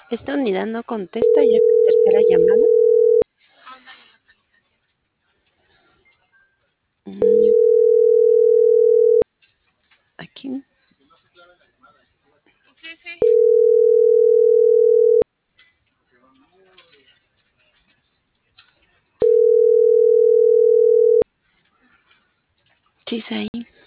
Esta unidad no contesta, ya es la tercera llamada. Mm, Aquí. Sí, sí. Sí, es ahí.